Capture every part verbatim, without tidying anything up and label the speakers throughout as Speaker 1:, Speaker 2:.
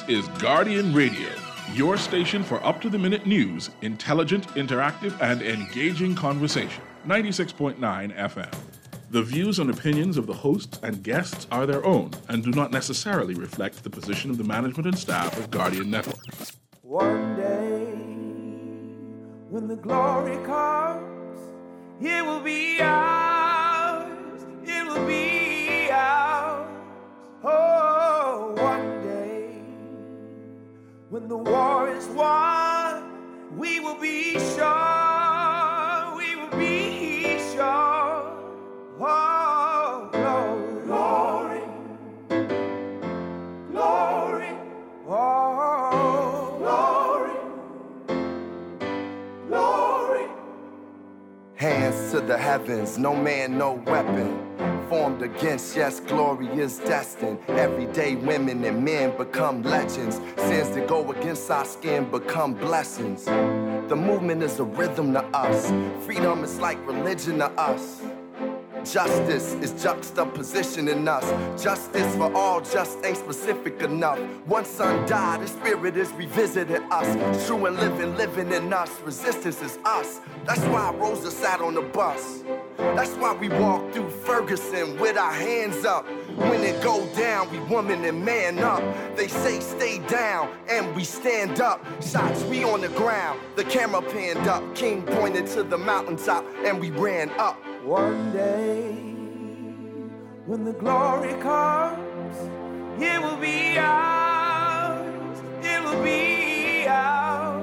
Speaker 1: is Guardian Radio, your station for up-to-the-minute news, intelligent, interactive, and engaging conversation. ninety-six point nine F M. The views and opinions of the hosts and guests are their own and do not necessarily reflect the position of the management and staff of Guardian Network.
Speaker 2: One day, when the glory comes, it will be ours, it will be ours. Oh, one day, when the war is won, we will be sure, we will be sure. Oh, glory, glory, glory, oh, glory, glory.
Speaker 3: Hands to the heavens, no man, no weapon formed against, yes, glory is destined. Everyday women and men become legends. Sins that go against our skin become blessings. The movement is a rhythm to us. Freedom is like religion to us. Justice is juxtaposition in us. Justice for all just ain't specific enough. One son died, his spirit is revisiting us. True and living, living in us. Resistance is us. That's why Rosa sat on the bus. That's why we walk through Ferguson with our hands up. When it go down, we woman and man up. They say stay down, and we stand up. Shots, we on the ground. The camera panned up. King pointed to the mountaintop, and we ran up.
Speaker 2: One day, when the glory comes, it will be ours, it will be ours.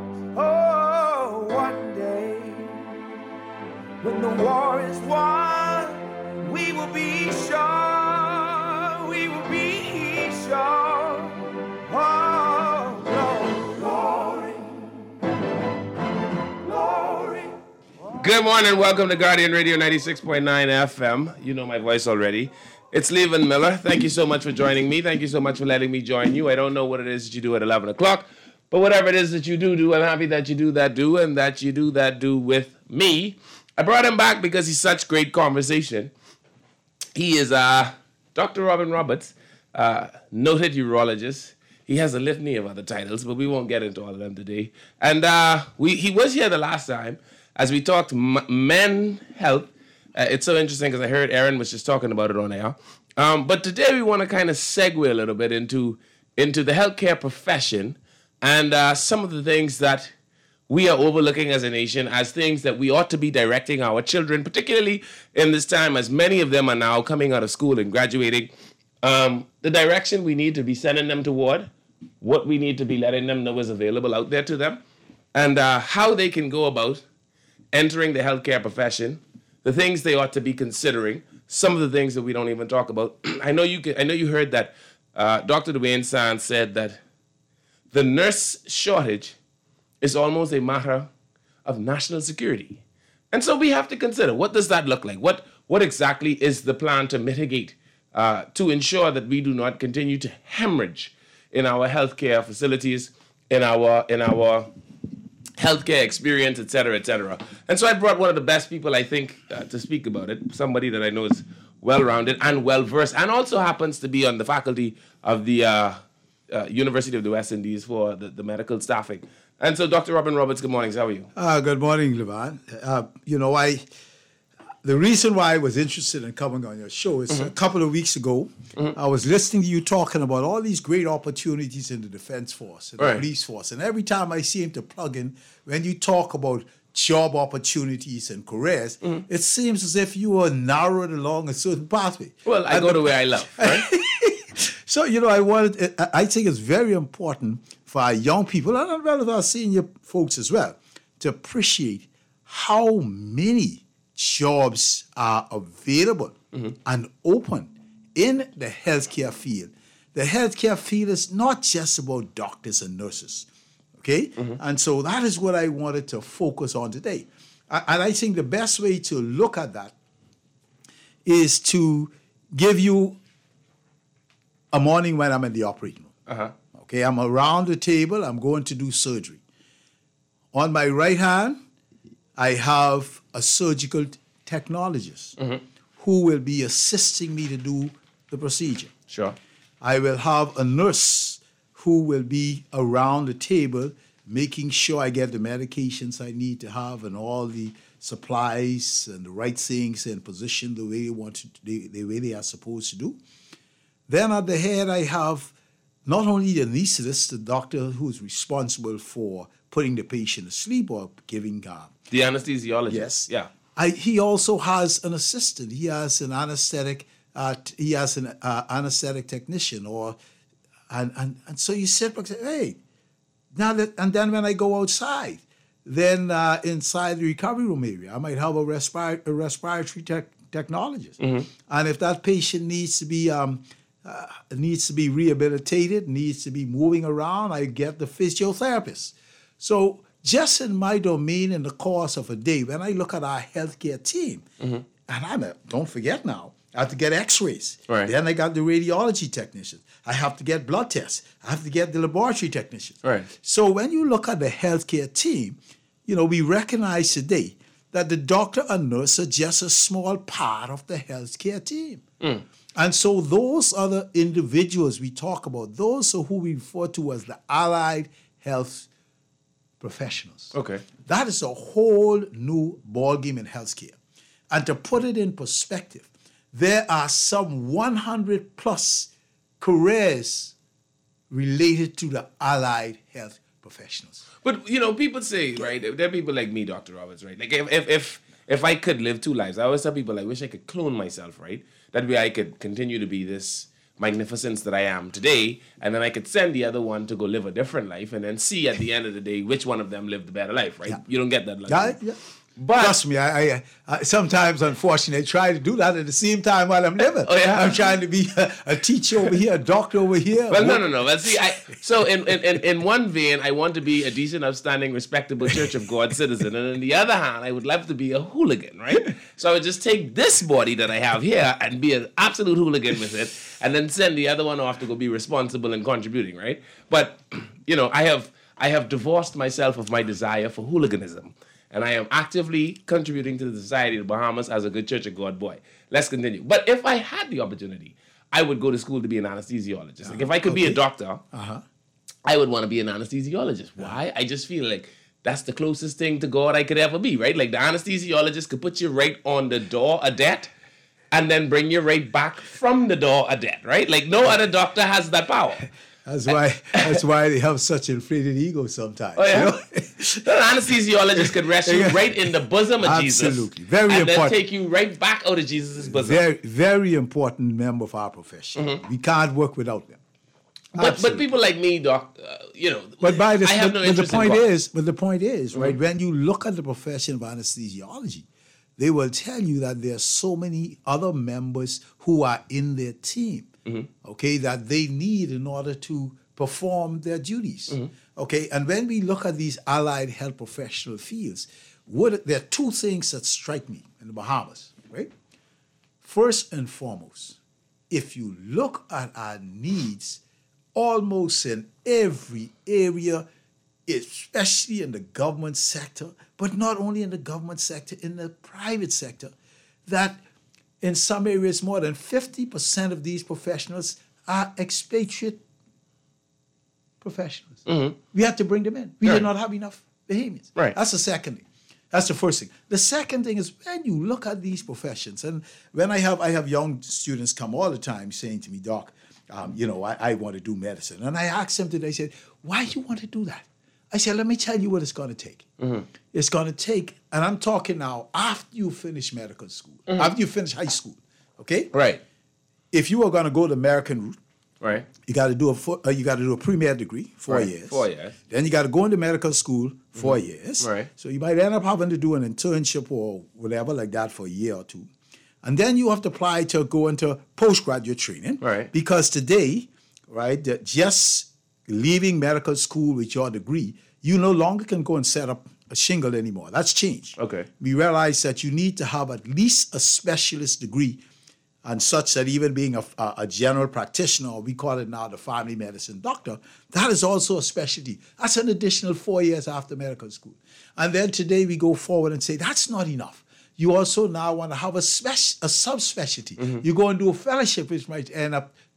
Speaker 2: Oh, one day, when the war is won, we will be sure, we will be sure. Oh, glory, glory, glory.
Speaker 4: Good morning, welcome to Guardian Radio ninety-six point nine F M. You know my voice already. It's Levan Miller. Thank you so much for joining me. Thank you so much for letting me join you. I don't know what it is that you do at eleven o'clock, but whatever it is that you do do, I'm happy that you do that do, and that you do that do with me. I brought him back because he's such great conversation. He is uh, Doctor Robin Roberts, uh, noted urologist. He has a litany of other titles, but we won't get into all of them today. And uh, we he was here the last time, as we talked m- men health. Uh, it's so interesting because I heard Aaron was just talking about it on air. Um, but today we want to kind of segue a little bit into, into the healthcare profession and uh, some of the things that we are overlooking as a nation as things that we ought to be directing our children, particularly in this time as many of them are now coming out of school and graduating. Um, the direction we need to be sending them toward, what we need to be letting them know is available out there to them, and uh, how they can go about entering the healthcare profession, the things they ought to be considering, some of the things that we don't even talk about. I know you can, I know you heard that uh, Doctor Dwayne Sands said that the nurse shortage is almost a matter of national security. And so we have to consider, what does that look like? What, what exactly is the plan to mitigate, uh, to ensure that we do not continue to hemorrhage in our healthcare facilities, in our, in our healthcare experience, et cetera, et cetera. And so I brought one of the best people, I think, uh, to speak about it, somebody that I know is well-rounded and well-versed, and also happens to be on the faculty of the uh, uh, University of the West Indies for the, the medical staffing. And so, Doctor Robin Roberts, good morning. How are you?
Speaker 5: Uh, good morning, Levan. Uh, you know, I the reason why I was interested in coming on your show is mm-hmm. a couple of weeks ago, mm-hmm. I was listening to you talking about all these great opportunities in the Defense Force and
Speaker 4: right.
Speaker 5: the Police Force. And every time I seem to plug in, when you talk about job opportunities and careers, mm-hmm. it seems as if you are narrowed along a certain pathway.
Speaker 4: Well, I
Speaker 5: and
Speaker 4: go
Speaker 5: the,
Speaker 4: to where I love, right?
Speaker 5: So, you know, I wanted, I think it's very important for our young people, and as well as our senior folks as well, to appreciate how many jobs are available mm-hmm. and open in the healthcare field. The healthcare field is not just about doctors and nurses, okay? Mm-hmm. And so that is what I wanted to focus on today. And I think the best way to look at that is to give you a morning when I'm in the operating room.
Speaker 4: Uh-huh.
Speaker 5: Okay, I'm around the table, I'm going to do surgery. On my right hand, I have a surgical technologist mm-hmm. who will be assisting me to do the procedure.
Speaker 4: Sure.
Speaker 5: I will have a nurse who will be around the table making sure I get the medications I need to have and all the supplies and the right things in position the way they want to, the, the way they are supposed to do. Then at the head, I have not only the anesthetist, the doctor who is responsible for putting the patient to sleep or giving uh,
Speaker 4: The anesthesiologist.
Speaker 5: Yes.
Speaker 4: Yeah.
Speaker 5: I, he also has an assistant. He has an anesthetic. Uh, t- he has an uh, anesthetic technician, or and, and and so you sit back and say, hey, now that and then when I go outside, then uh, inside the recovery room area, I might have a, respir- a respiratory tech technologist,
Speaker 4: Mm-hmm.
Speaker 5: and if that patient needs to be um, uh, needs to be rehabilitated, needs to be moving around, I get the physiotherapist. So just in my domain in the course of a day, when I look at our healthcare team,
Speaker 4: Mm-hmm.
Speaker 5: and I'm a, don't forget now, I have to get x-rays.
Speaker 4: Right.
Speaker 5: Then I got the radiology technician. I have to get blood tests. I have to get the laboratory technician.
Speaker 4: Right.
Speaker 5: So when you look at the healthcare team, you know, we recognize today that the doctor and nurse are just a small part of the healthcare team.
Speaker 4: Mm.
Speaker 5: And so those other individuals we talk about, those are who we refer to as the allied health professionals.
Speaker 4: Okay.
Speaker 5: That is a whole new ballgame in healthcare. And to put it in perspective, there are some one hundred plus careers related to the allied health professionals.
Speaker 4: But you know, people say, right? There are people like me, Doctor Roberts, right? Like if if if if I could live two lives, I always tell people, I wish I could clone myself, right? That way I could continue to be this magnificence that I am today, and then I could send the other one to go live a different life, and then see at the end of the day which one of them lived the better life, right?
Speaker 5: Yeah.
Speaker 4: You don't get that luxury.
Speaker 5: Yeah, yeah.
Speaker 4: But
Speaker 5: Trust me, I, I, I sometimes, unfortunately, try to do that at the same time while I'm living.
Speaker 4: Oh, yeah?
Speaker 5: I'm trying to be a, a teacher over here, a doctor over here.
Speaker 4: Well, no, no, no. But see, I so in, in, in, in one vein, I want to be a decent, upstanding, respectable Church of God citizen, and on the other hand, I would love to be a hooligan, right? So I would just take this body that I have here and be an absolute hooligan with it, and then send the other one off to go be responsible and contributing, right? But you know, I have I have divorced myself of my desire for hooliganism. And I am actively contributing to the Society of the Bahamas as a good Church of God boy. Let's continue. But if I had the opportunity, I would go to school to be an anesthesiologist. Like if I could
Speaker 5: okay.
Speaker 4: be a doctor,
Speaker 5: Uh-huh.
Speaker 4: I would want to be an anesthesiologist. Why? I just feel like that's the closest thing to God I could ever be, right? Like the anesthesiologist could put you right on the door of death and then bring you right back from the door of death, right? Like no other doctor has that power.
Speaker 5: That's why that's why they have such inflated egos sometimes.
Speaker 4: Oh, yeah?
Speaker 5: You know?
Speaker 4: The anesthesiologist could rest you right in the bosom of Jesus.
Speaker 5: Absolutely. Very
Speaker 4: and
Speaker 5: important.
Speaker 4: then take you right back out of Jesus' bosom.
Speaker 5: Very, very important member of our profession.
Speaker 4: Mm-hmm.
Speaker 5: We can't work without them.
Speaker 4: But, but
Speaker 5: Absolutely.
Speaker 4: people like me, doc, uh, you know,
Speaker 5: But by this,
Speaker 4: I have
Speaker 5: but,
Speaker 4: no
Speaker 5: but the
Speaker 4: interest in
Speaker 5: point
Speaker 4: God.
Speaker 5: is, but the point is, right? When you look at the profession of anesthesiology, they will tell you that there are so many other members who are in their team, okay, that they need in order to perform their duties, okay. And when we look at these allied health professional fields, what there are two things that strike me in the Bahamas, right? First and foremost, if you look at our needs, almost in every area, especially in the government sector, but not only in the government sector, in the private sector, that in some areas more than fifty percent of these professionals are expatriate professionals. We had to bring them in. We
Speaker 4: Right.
Speaker 5: did not have enough Bahamians.
Speaker 4: Right.
Speaker 5: That's the second thing. That's the first thing. The second thing is when you look at these professions, and when I have I have young students come all the time saying to me, Doc, um, you know, I, I want to do medicine. And I asked them today, I said, why do you want to do that? I said, let me tell you what it's going to take. It's going to take, and I'm talking now after you finish medical school, after you finish high school, okay?
Speaker 4: Right,
Speaker 5: If you are going to go the American route,
Speaker 4: right.
Speaker 5: you got to do a fo- uh, you got to do a pre-med degree, four
Speaker 4: Right,
Speaker 5: years.
Speaker 4: four years.
Speaker 5: Then you got to go into medical school, four years.
Speaker 4: Right.
Speaker 5: So you might end up having to do an internship or whatever like that for a year or two, and then you have to apply to go into postgraduate training.
Speaker 4: Right.
Speaker 5: Because today, right, that just leaving medical school with your degree, you no longer can go and set up a shingle anymore. That's changed.
Speaker 4: Okay.
Speaker 5: We realize that you need to have at least a specialist degree, and such that even being a, a, a general practitioner, or we call it now the family medicine doctor, that is also a specialty. That's an additional four years after medical school. And then today we go forward and say, that's not enough. You also now want to have a, spec- a subspecialty. You go and do a fellowship, which might end up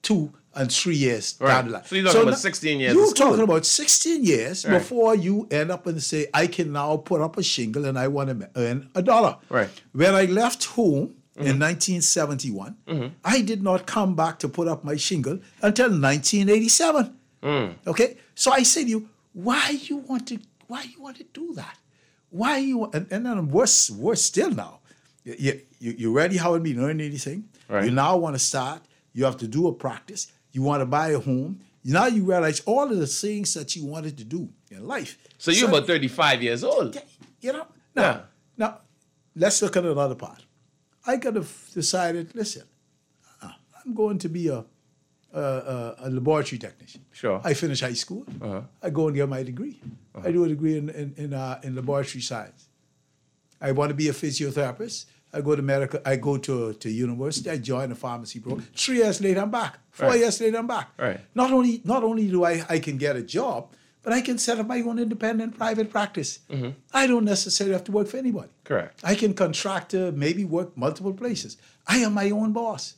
Speaker 5: two and three years
Speaker 4: Right.
Speaker 5: down the line.
Speaker 4: So you're talking about
Speaker 5: now-
Speaker 4: sixteen years
Speaker 5: You're
Speaker 4: of school.
Speaker 5: talking about sixteen years
Speaker 4: Right.
Speaker 5: before you end up and say, I can now put up a shingle and I want to earn a dollar.
Speaker 4: Right.
Speaker 5: When I left home in nineteen seventy-one, I did not come back to put up my shingle until nineteen eighty-seven. Okay? So I say to you, why you want to why you want to do that? Why you and, and then worse worse still now. You, you, you already haven't been earning anything.
Speaker 4: Right.
Speaker 5: You now want to start. You have to do a practice. You want to buy a home. Now you realize all of the things that you wanted to do in life.
Speaker 4: So you're about thirty-five years old.
Speaker 5: Yeah, you know. Now,
Speaker 4: Yeah.
Speaker 5: now, let's look at another part. I could have decided, listen, uh, I'm going to be a, a, a, a laboratory technician.
Speaker 4: Sure.
Speaker 5: I finish high school. I go and get my degree. I do a degree in in in, uh, in laboratory science. I want to be a physiotherapist. I go to medical. I go to to university. I join a pharmacy program. Three years later, I'm back. Four
Speaker 4: Right.
Speaker 5: years later, I'm back.
Speaker 4: Right.
Speaker 5: Not only not only do I I can get a job, but I can set up my own independent private practice. I don't necessarily have to work for anybody.
Speaker 4: Correct.
Speaker 5: I can contract to maybe work multiple places. I am my own boss.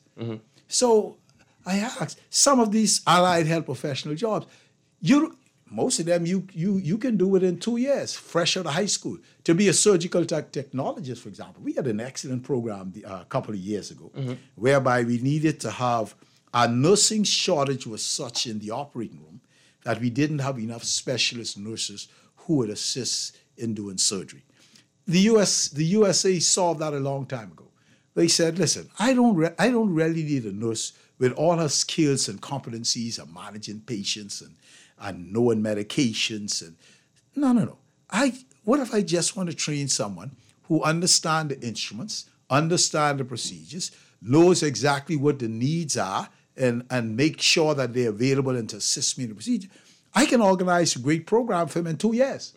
Speaker 5: So I asked some of these allied health professional jobs. You most of them you you you can do it in two years, fresh out of high school. To be a surgical tech technologist, for example, we had an excellent program the, uh, a couple of years ago, whereby we needed to have our nursing shortage was such in the operating room that we didn't have enough specialist nurses who would assist in doing surgery. The U S the U S A solved that a long time ago. They said, listen, I don't re- I don't really need a nurse with all her skills and competencies of managing patients and, and knowing medications and no no no. I what if I just want to train someone who understands the instruments, understands the procedures, knows exactly what the needs are, and, and make sure that they're available and to assist me in the procedure. I can organize a great program for him in two years.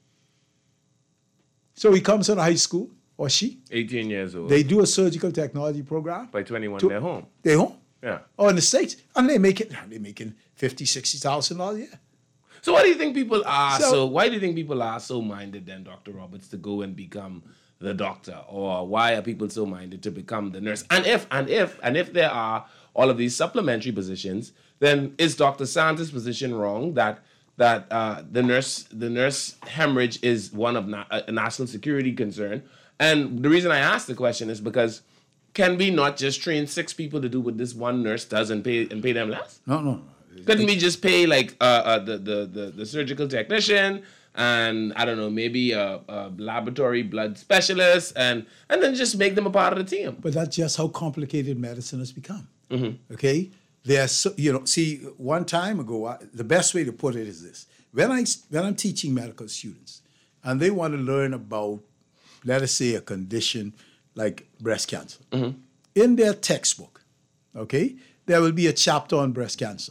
Speaker 5: So he comes out of high school, or she,
Speaker 4: eighteen years old.
Speaker 5: they do a surgical technology program.
Speaker 4: By twenty-one,
Speaker 5: To-
Speaker 4: they're home.
Speaker 5: They're home.
Speaker 4: Yeah.
Speaker 5: Or in the States. And they make it, they're making fifty, sixty thousand dollars a year.
Speaker 4: So why do you think people are so,
Speaker 5: So-
Speaker 4: why do you think people are so minded then, Doctor Roberts, to go and become the doctor? Or why are people so minded to become the nurse? And if and if and if there are all of these supplementary positions, then is Doctor Santos' position wrong that that uh, the nurse the nurse hemorrhage is one of na- a national security concern? And the reason I ask the question is because can we not just train six people to do what this one nurse does and pay and pay them less?
Speaker 5: No, no.
Speaker 4: Couldn't we just pay like uh, uh, the, the the the surgical technician and I don't know maybe a, a laboratory blood specialist and and then just make them a part of the team?
Speaker 5: But that's just how complicated medicine has become. Okay? There's, so, you know, see, one time ago, I, the best way to put it is this. When, I, when I'm teaching medical students and they want to learn about, let us say, a condition like breast cancer, in their textbook, okay, there will be a chapter on breast cancer.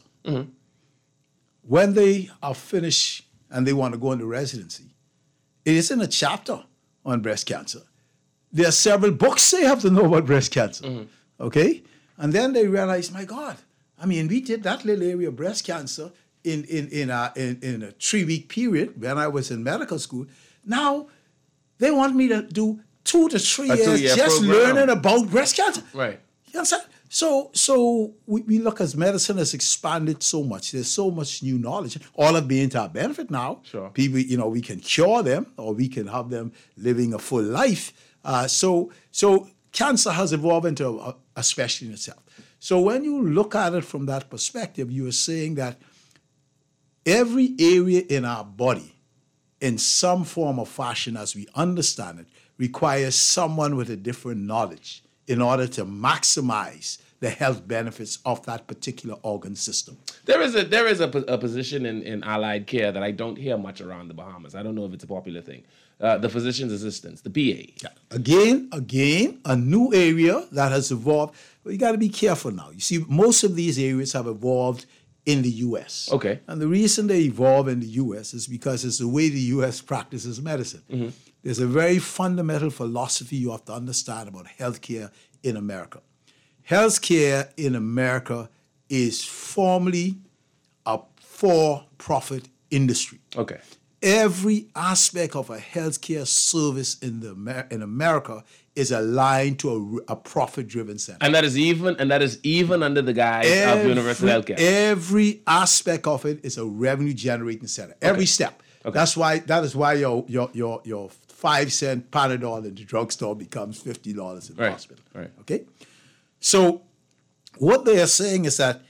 Speaker 5: When they are finished and they want to go into residency, it isn't a chapter on breast cancer. There are several books they have to know about breast cancer. Okay? And then they realize, my God, I mean, we did that little area of breast cancer in, in, in, a, in, in a three-week period when I was in medical school. Now, they want me to do two to three
Speaker 4: A
Speaker 5: years
Speaker 4: two-year
Speaker 5: just
Speaker 4: program.
Speaker 5: learning about breast cancer.
Speaker 4: Right.
Speaker 5: You understand? So, so we, we look as medicine has expanded so much. There's so much new knowledge. All of being to our benefit now.
Speaker 4: Sure.
Speaker 5: People, you know, we can cure them or we can have them living a full life. Uh, so, so cancer has evolved into a, a specialty in itself. So when you look at it from that perspective, you are saying that every area in our body, in some form or fashion, as we understand it, requires someone with a different knowledge in order to maximize the health benefits of that particular organ system.
Speaker 4: There is a there is a, po- a position in, in allied care that I don't hear much around the Bahamas. I don't know if it's a popular thing. Uh, the physician's assistants, the P A.
Speaker 5: Again, again, a new area that has evolved. But you got to be careful now. You see, most of these areas have evolved in the U S.
Speaker 4: Okay.
Speaker 5: And the reason they evolve in the U S is because it's the way the U S practices medicine. There's a very fundamental philosophy you have to understand about healthcare in America. Healthcare in America is formally a for-profit industry.
Speaker 4: Okay.
Speaker 5: every aspect of a healthcare service in the Amer- in America is aligned to a, a profit-driven center.
Speaker 4: And that is even and that is even under the guise of universal healthcare.
Speaker 5: Every aspect of it is a revenue-generating center. Every
Speaker 4: Okay.
Speaker 5: step.
Speaker 4: Okay.
Speaker 5: That's why. That is why your your your your five cent Panadol in the drugstore becomes fifty dollars in the
Speaker 4: Right.
Speaker 5: hospital.
Speaker 4: Right.
Speaker 5: Okay. So, what they are saying is that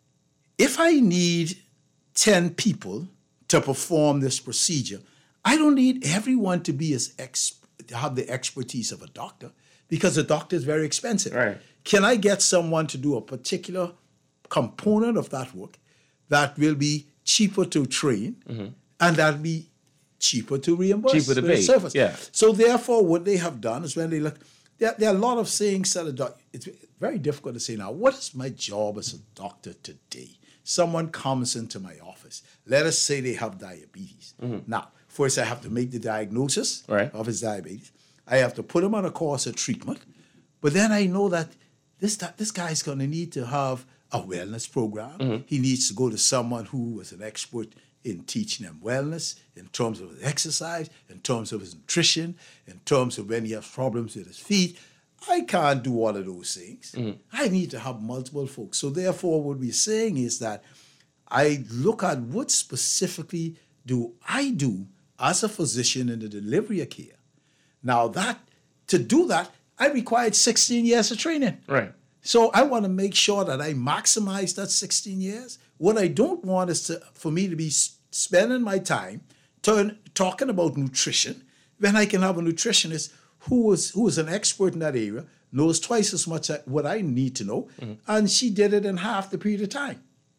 Speaker 5: if I need ten people to perform this procedure, I don't need everyone to be as ex- to have the expertise of a doctor, because a doctor is very expensive.
Speaker 4: Right.
Speaker 5: Can I get someone to do a particular component of that work that will be cheaper to train and that'll be cheaper to reimburse?
Speaker 4: Cheaper to
Speaker 5: for the
Speaker 4: pay,
Speaker 5: service?
Speaker 4: yeah.
Speaker 5: So therefore, what they have done is when they look, there, there are a lot of sayings that a doc, it's very difficult to say now, what is my job as a doctor today? Someone comes into my office. Let us say they have diabetes. Now, first I have to make the diagnosis
Speaker 4: Right.
Speaker 5: of his diabetes. I have to put him on a course of treatment. But then I know that this, this guy is going to need to have a wellness program. He needs to go to someone who is an expert in teaching him wellness, in terms of his exercise, in terms of his nutrition, in terms of when he has problems with his feet. I can't do all of those things. I need to have multiple folks. So therefore, what we're saying is that I look at what specifically do I do as a physician in the delivery of care. Now that, to do that, I required sixteen years of training.
Speaker 4: Right.
Speaker 5: So I want to make sure that I maximize that sixteen years. What I don't want is to, for me to be s- spending my time turn, talking about nutrition when I can have a nutritionist who is who is an expert in that area, knows twice as much as what I need to know, and she did it in half the period of time.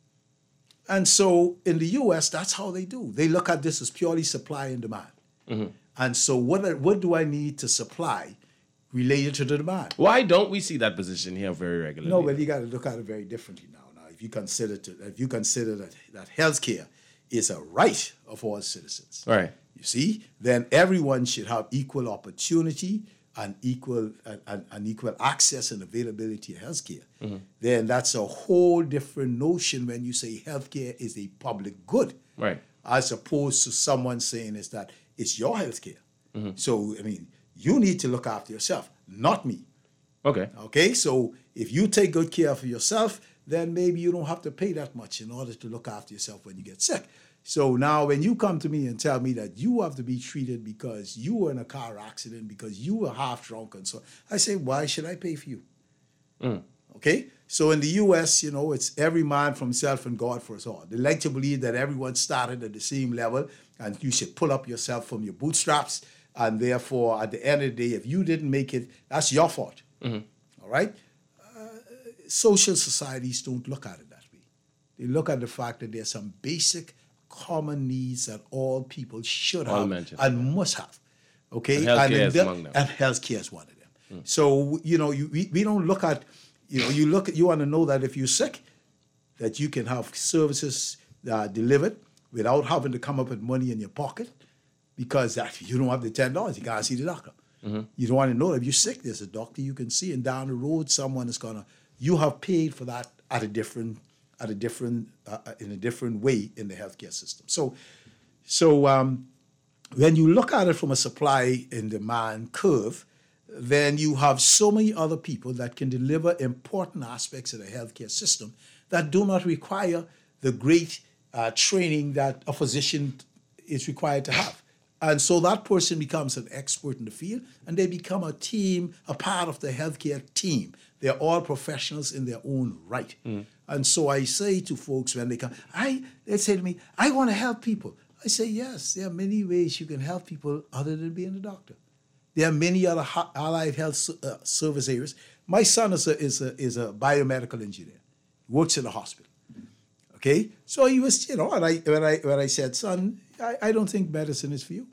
Speaker 5: And so in the U S, that's how they do. They look at this as purely supply and demand. And so what I- what do I need to supply related to the demand?
Speaker 4: Why don't we see that position here very regularly?
Speaker 5: No, well, you got to look at it very differently now. Now, if you consider to, if you consider that that healthcare is a right of all citizens,
Speaker 4: Right.
Speaker 5: you see, then everyone should have equal opportunity and equal and, and, and equal access and availability to healthcare. Then that's a whole different notion when you say healthcare is a public good,
Speaker 4: Right.
Speaker 5: as opposed to someone saying is that it's your healthcare. So I mean, you need to look after yourself, not me.
Speaker 4: Okay.
Speaker 5: Okay, so if you take good care of yourself, then maybe you don't have to pay that much in order to look after yourself when you get sick. So now when you come to me and tell me that you have to be treated because you were in a car accident, because you were half drunk and so, I say, why should I pay for you? Okay, so in the U S, you know, it's every man for himself and God for us all. They like to believe that everyone started at the same level and you should pull up yourself from your bootstraps. And therefore, at the end of the day, if you didn't make it, that's your fault. All right? Uh, social societies don't look at it that way. They look at the fact that there's some basic common needs that all people should
Speaker 4: All
Speaker 5: have
Speaker 4: mentioned.
Speaker 5: and must have. Okay?
Speaker 4: And healthcare
Speaker 5: in
Speaker 4: is
Speaker 5: the-
Speaker 4: among them.
Speaker 5: And healthcare is one of them. So, you know, you, we, we don't look at, you know, you look at, you want to know that if you're sick, that you can have services uh, delivered without having to come up with money in your pocket, because that you don't have the ten dollars, you can't see the doctor. You don't want to know that if you're sick, there's a doctor you can see, and down the road, someone is gonna. You have paid for that at a different, at a different, uh, in a different way in the healthcare system. So, so um, when you look at it from a supply and demand curve, then you have so many other people that can deliver important aspects of the healthcare system that do not require the great uh, training that a physician is required to have. And so that person becomes an expert in the field, and they become a team, a part of the healthcare team. They're all professionals in their own right. And so I say to folks when they come, I they say to me, I want to help people. I say, yes, there are many ways you can help people other than being a doctor. There are many other ho- allied health uh, service areas. My son is a, is a, is a biomedical engineer. He works in a hospital. Okay? So he was, you know, and I, when, I, when I said, son, I, I don't think medicine is for you.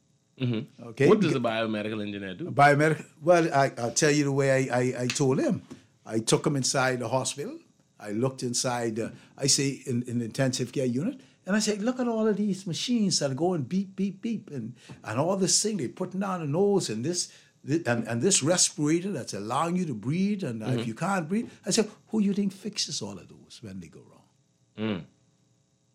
Speaker 5: Okay?
Speaker 4: What does a biomedical engineer do?
Speaker 5: Biomedical, well, I, I'll tell you the way I, I, I told him. I took him inside the hospital. I looked inside, uh, I say, in, in the intensive care unit. And I said, look at all of these machines that are going beep, beep, beep, and, and all this thing they're putting down the nose, and this, this and, and this respirator that's allowing you to breathe, and uh, if you can't breathe. I said, who do you think fixes all of those when they go wrong?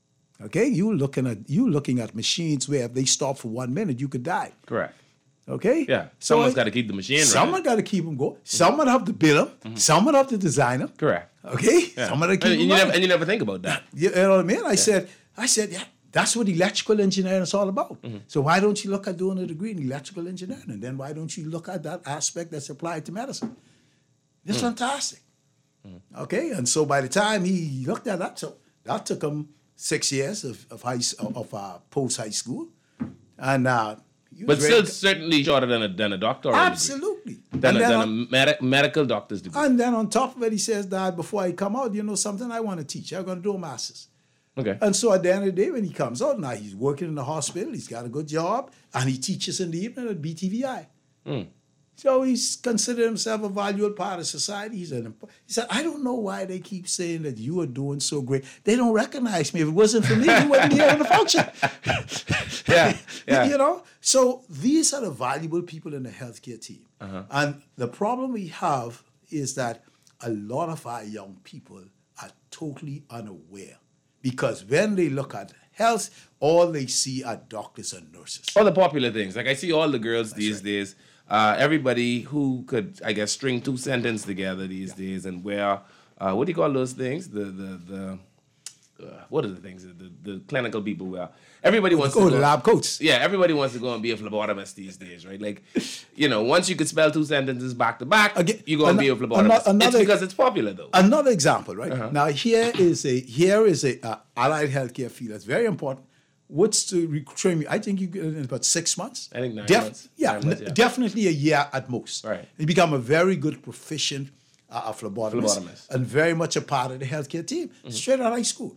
Speaker 5: Okay, you looking at you looking at machines where if they stop for one minute, you could die.
Speaker 4: Correct.
Speaker 5: Okay.
Speaker 4: Yeah.
Speaker 5: So
Speaker 4: Someone's
Speaker 5: I-
Speaker 4: got to keep the machine running.
Speaker 5: Someone got to keep them going. Someone have to build them. Someone have to design them.
Speaker 4: Correct.
Speaker 5: Okay.
Speaker 4: Yeah.
Speaker 5: Someone to keep
Speaker 4: and,
Speaker 5: them
Speaker 4: you never,
Speaker 5: running.
Speaker 4: and you never think about that.
Speaker 5: You know what I mean? I said, I said, yeah, that's what electrical engineering is all about. So why don't you look at doing a degree in electrical engineering? And then why don't you look at that aspect that's applied to medicine? It's fantastic. Okay, and so by the time he looked at that, so that took him six years of of high s- of uh, post high school, and uh, he was
Speaker 4: But
Speaker 5: ready
Speaker 4: still,
Speaker 5: to-
Speaker 4: certainly shorter than a than a doctoral degree.
Speaker 5: absolutely.
Speaker 4: Than,
Speaker 5: and,
Speaker 4: a,
Speaker 5: then
Speaker 4: than a
Speaker 5: on,
Speaker 4: medi- medical doctor's degree.
Speaker 5: and then on top of it, he says, "Dad, before I come out, you know something, I want to teach. I'm going to do a master's."
Speaker 4: Okay.
Speaker 5: And so at the end of the day, when he comes out, now he's working in the hospital, he's got a good job, and he teaches in the evening at B T V I. So he's considered himself a valuable part of society. He's an, imp- he said, I don't know why they keep saying that you are doing so great. They don't recognize me. If it wasn't for me, you wouldn't be able to function.
Speaker 4: Yeah, yeah.
Speaker 5: You know? So these are the valuable people in the healthcare team. And the problem we have is that a lot of our young people are totally unaware. Because when they look at health, all they see are doctors and nurses.
Speaker 4: All the popular things. Like I see all the girls these days. Uh, everybody who could, I guess, string two sentences together these days and wear, uh, what do you call those things? The the the uh, what are the things that the, the clinical people wear? Everybody wants
Speaker 5: Go
Speaker 4: to
Speaker 5: to
Speaker 4: go.
Speaker 5: lab coats.
Speaker 4: Yeah, everybody wants to go and be a phlebotomist these days, right? Like, you know, once you could spell two sentences back to back,
Speaker 5: Again,
Speaker 4: you go and be a
Speaker 5: ano-
Speaker 4: phlebotomist.
Speaker 5: ano-
Speaker 4: It's
Speaker 5: another-
Speaker 4: because it's popular, though.
Speaker 5: Another example, right?
Speaker 4: Uh-huh.
Speaker 5: Now here is a here is a uh, allied healthcare field that's very important. What's to retrain me? I think you get it in about six months.
Speaker 4: I think nine
Speaker 5: Def-
Speaker 4: months.
Speaker 5: Yeah,
Speaker 4: Nine months,
Speaker 5: n-
Speaker 4: yeah.
Speaker 5: definitely a year at most.
Speaker 4: Right.
Speaker 5: You become a very good proficient uh, a phlebotomist,
Speaker 4: Phlebotomist.
Speaker 5: and very much a part of the healthcare team straight out of high school.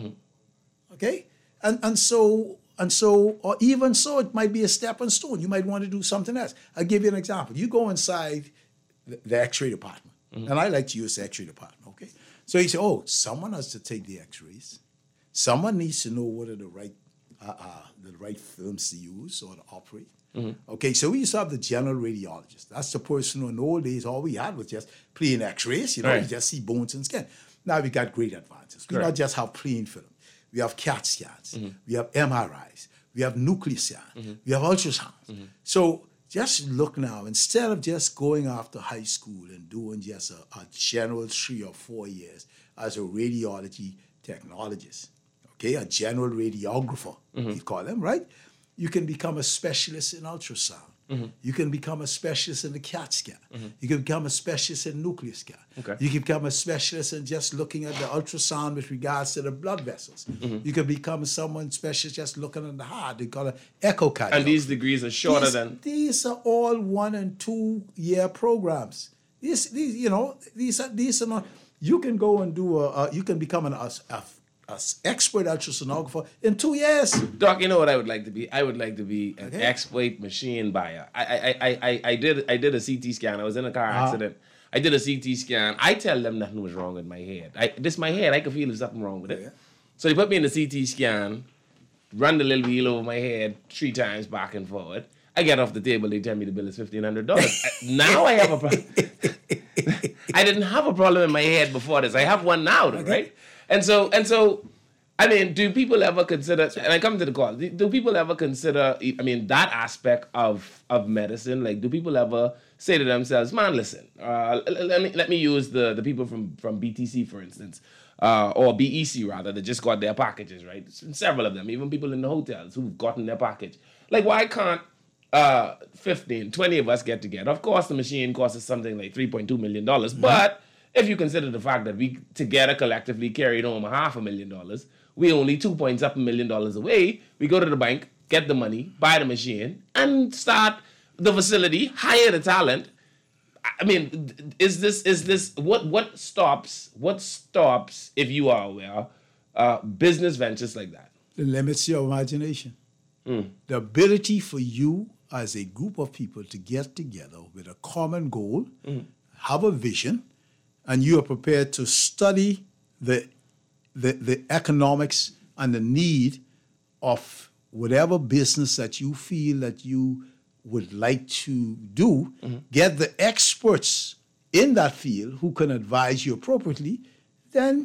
Speaker 5: Okay, and and so and so or even so, it might be a stepping stone. You might want to do something else. I'll give you an example. You go inside the, the X-ray department, and I like to use the X-ray department. Okay, so you say, oh, someone has to take the X-rays. Someone needs to know what are the right uh, uh, the right films to use or to operate. Okay, so we used to have the general radiologist. That's the person who in the old days, all we had was just plain X-rays. You know,
Speaker 4: Right.
Speaker 5: you just see bones and skin. Now we got great advances. We
Speaker 4: Correct.
Speaker 5: not just have plain film. We have CAT scans. We have M R Is. We have nuclear scan. We have ultrasounds. So just look now, instead of just going after high school and doing just a, a general three or four years as a radiology technologist, okay, a general radiographer, you call them, right? You can become a specialist in ultrasound. You can become a specialist in the CAT scan. You can become a specialist in nuclear scan.
Speaker 4: Okay.
Speaker 5: You can become a specialist in just looking at the ultrasound with regards to the blood vessels. You can become someone specialist just looking at the heart. They call it echocardiography.
Speaker 4: And these degrees are shorter
Speaker 5: these,
Speaker 4: than.
Speaker 5: these are all one and two year programs. These, these, you know, these are these are not. You can go and do a. a you can become an a, a, a expert ultrasonographer in two years.
Speaker 4: Doc, you know what I would like to be? I would like to be an
Speaker 5: Okay.
Speaker 4: expert machine buyer. I, I, I, I, I did I did a C T scan. I was in a car accident. I did a C T scan. I tell them nothing was wrong with my head. I, this my head. I could feel there's something wrong with it.
Speaker 5: Yeah.
Speaker 4: So they put me in the C T scan, run the little wheel over my head three times back and forward. I get off the table. They tell me the bill is fifteen hundred dollars. Now I have a problem. I didn't have a problem in my head before this. I have one now, though, right? And so and so. I mean, do people ever consider, and I come to the call, do, do people ever consider, I mean, that aspect of of medicine? Like, do people ever say to themselves, man, listen, uh, l- let me let me use the, the people from, from B T C, for instance, uh, or B E C, rather, that just got their packages, right? Several of them, even people in the hotels who've gotten their package. Like, why can't uh, fifteen, twenty of us get together? Of course, the machine costs us something like three point two million dollars, but if you consider the fact that we together collectively carried home a half a million dollars, we only two point something million dollars away. We go to the bank, get the money, buy the machine, and start the facility, hire the talent. I mean, is this is this what what stops what stops, if you are aware, uh, business ventures like that?
Speaker 5: It limits your imagination. The ability for you as a group of people to get together with a common goal, have a vision, and you are prepared to study the, the, the economics and the need of whatever business that you feel that you would like to do, get the experts in that field who can advise you appropriately, then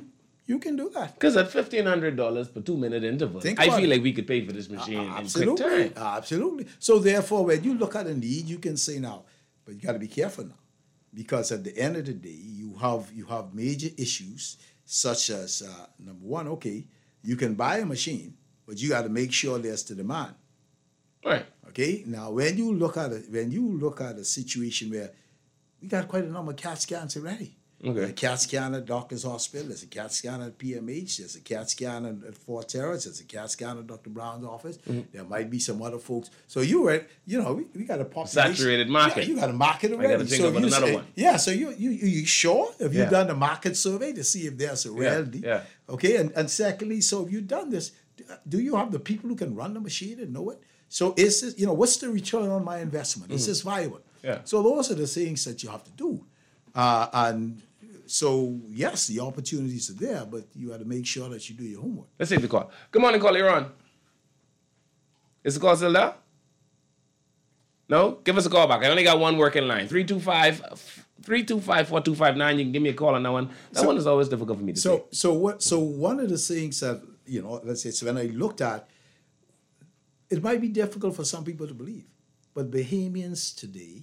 Speaker 5: you can do that.
Speaker 4: Because at fifteen hundred dollars per two-minute interval,
Speaker 5: Think
Speaker 4: I
Speaker 5: about
Speaker 4: feel
Speaker 5: it.
Speaker 4: like we could pay for this machine in quick
Speaker 5: Absolutely,
Speaker 4: time.
Speaker 5: absolutely. So therefore, when you look at a need, you can say now, but you got to be careful now, because at the end of the day, you have you have major issues such as uh, number one, okay, you can buy a machine, but you got to make sure there's the demand.
Speaker 4: Right.
Speaker 5: Okay. Now, when you look at a, when you look at a situation where we got quite a number of CAT scans already.
Speaker 4: Okay.
Speaker 5: There's a CAT scan at Doctors Hospital. There's a CAT scan at P M H. There's a CAT scan at, at Fort Terrace. There's a CAT scan at Doctor Brown's office.
Speaker 4: Mm-hmm.
Speaker 5: There might be some other folks. So you were, you know, we, we got a population.
Speaker 4: Saturated market.
Speaker 5: Yeah, you got a market already.
Speaker 4: gotta think
Speaker 5: so
Speaker 4: about
Speaker 5: you
Speaker 4: another
Speaker 5: say,
Speaker 4: one.
Speaker 5: Yeah. So you you you, you sure? Have you
Speaker 4: Yeah.
Speaker 5: done the market survey to see if there's a
Speaker 4: Yeah,
Speaker 5: reality?
Speaker 4: yeah.
Speaker 5: Okay. And and secondly, so if you've done this, do you have the people who can run the machine and know it? So is this, you know, what's the return on my investment? Is this viable?
Speaker 4: Mm-hmm. Yeah.
Speaker 5: So those are the things that you have to do. Uh, and so, yes, the opportunities are there, but you have to make sure that you do your homework.
Speaker 4: Let's take the call. Good morning, call. You're on. Is the call still there? No? Give us a call back. I only got one working line. three two five, four two five nine. You can give me a call on that one. That
Speaker 5: So-
Speaker 4: one is always difficult for me to
Speaker 5: So,
Speaker 4: say.
Speaker 5: so what? So one of the things that, you know, let's say, so when I looked at, it might be difficult for some people to believe, but Bahamians today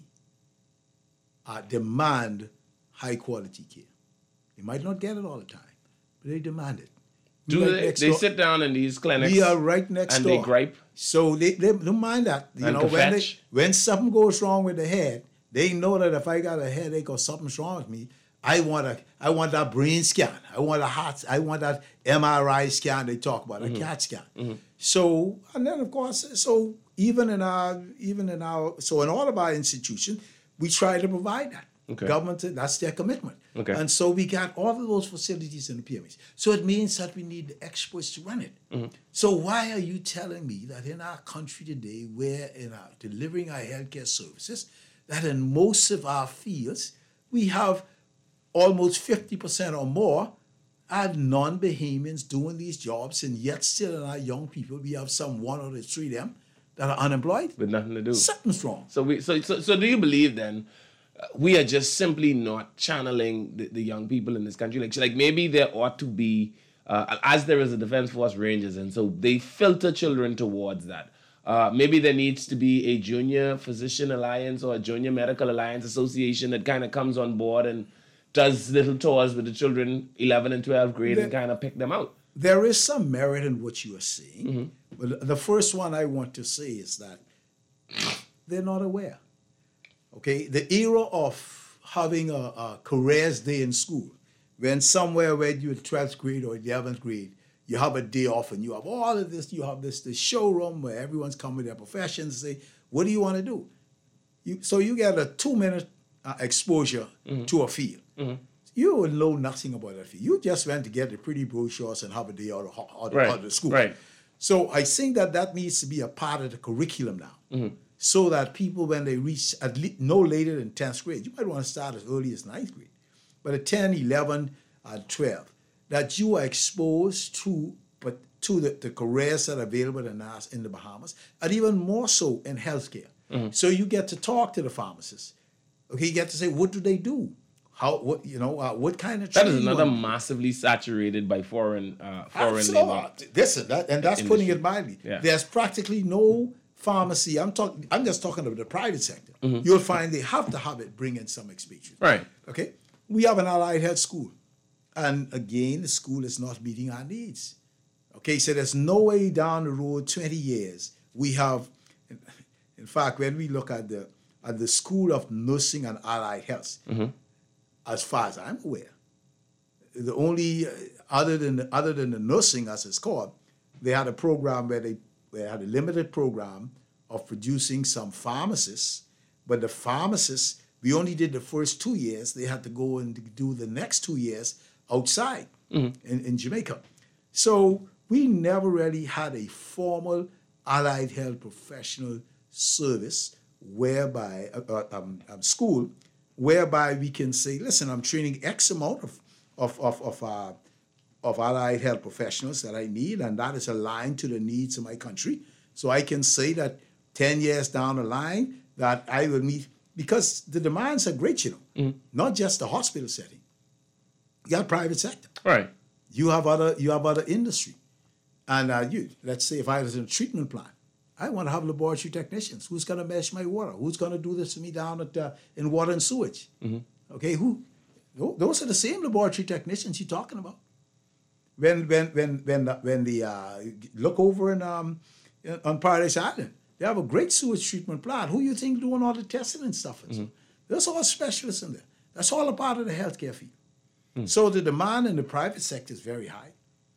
Speaker 5: uh, demand high quality care. They might not get it all the time, but they demand it. We
Speaker 4: Do
Speaker 5: right
Speaker 4: they?
Speaker 5: next
Speaker 4: They
Speaker 5: door-
Speaker 4: sit down in these clinics
Speaker 5: We are right next
Speaker 4: and
Speaker 5: door.
Speaker 4: they gripe?
Speaker 5: So they, they don't mind that. You
Speaker 4: And
Speaker 5: know, when, they,
Speaker 4: kvetch?
Speaker 5: when something goes wrong with the head, they know that if I got a headache or something's wrong with me, I want a I want that brain scan. I want a heart. I want that M R I scan they talk about,
Speaker 4: Mm-hmm.
Speaker 5: a CAT scan. So and then of course, so even in our even in our so in all of our institutions, we try to provide that.
Speaker 4: Okay.
Speaker 5: Government, that's their commitment.
Speaker 4: Okay.
Speaker 5: And so we got all of those facilities in the P M H. So it means that we need the experts to run it.
Speaker 4: Mm-hmm.
Speaker 5: So why are you telling me that in our country today, we're in our delivering our healthcare services, that in most of our fields, we have almost fifty percent or more are non-Bahamians doing these jobs, and yet still in our young people, we have some one or three of them that are unemployed?
Speaker 4: With nothing to do.
Speaker 5: Something's wrong.
Speaker 4: So we so so, so do you believe then uh, we are just simply not channeling the, the young people in this country? Like like maybe there ought to be uh, as there is a Defense Force Rangers, and so they filter children towards that. Uh, maybe there needs to be a junior physician alliance or a junior medical alliance association that kind of comes on board and does little tours with the children eleven and twelve grade and
Speaker 5: The-
Speaker 4: kind of pick them out.
Speaker 5: There is some merit in what you are saying.
Speaker 4: Mm-hmm.
Speaker 5: But the first one I want to say is that they're not aware. Okay, the era of having a, a careers day in school, when somewhere where you're twelfth grade or eleventh grade, you have a day off and you have all of this, you have this, this showroom where everyone's come with their professions, say, what do you want to do? You, so you get a two-minute uh, exposure to a field. You will know nothing about that field. You just went to get the pretty brochures and have a day out of, out of,
Speaker 4: Right,
Speaker 5: out of school.
Speaker 4: right.
Speaker 5: So I think that that needs to be a part of the curriculum now, so that people, when they reach at least no later than tenth grade, you might want to start as early as ninth grade, but at ten, eleven, and twelve, that you are exposed to but to the, the careers that are available in us in the Bahamas, and even more so in healthcare. So you get to talk to the pharmacists. Okay, you get to say, what do they do? How what you know? Uh, what kind of
Speaker 4: That is
Speaker 5: training you
Speaker 4: another
Speaker 5: want?
Speaker 4: massively saturated by foreign uh, foreign
Speaker 5: Absolutely.
Speaker 4: labor.
Speaker 5: This is that, and that's putting
Speaker 4: industry.
Speaker 5: it mildly.
Speaker 4: Yeah.
Speaker 5: There's practically no pharmacy. I'm talking. I'm just talking about the private sector.
Speaker 4: Mm-hmm.
Speaker 5: You'll find they have to have it bring in some expatriates.
Speaker 4: Right.
Speaker 5: Okay. We have an allied health school, and again, the school is not meeting our needs. Okay, so there's no way down the road, twenty years, we have. In, in fact, when we look at the at the School of Nursing and Allied Health, as far as I'm aware, the only uh, other than other than the nursing, as it's called, they had a program where they, they had a limited program of producing some pharmacists, but the pharmacists, we only did the first two years. They had to go and do the next two years outside in, in Jamaica. So we never really had a formal allied health professional service whereby uh, uh, um, um, school whereby we can say, listen, I'm training X amount of of of of, uh, of allied health professionals that I need, and that is aligned to the needs of my country. So I can say that ten years down the line that I will meet, because the demands are great, you know, not just the hospital setting. You got private sector.
Speaker 4: Right.
Speaker 5: you have other you have other industry. And uh, you, let's say if I was in a treatment plant, I want to have laboratory technicians. Who's going to measure my water? Who's going to do this for me down at uh, in water and sewage? Mm-hmm. Okay, who? Those are the same laboratory technicians you're talking about. When when when when the, when the uh, look over in um on Paradise Island, they have a great sewage treatment plant. Who you think doing all the testing and stuff? And mm-hmm. so there's all specialists in there. That's all a part of the healthcare field. Mm. So the demand in the private sector is very high.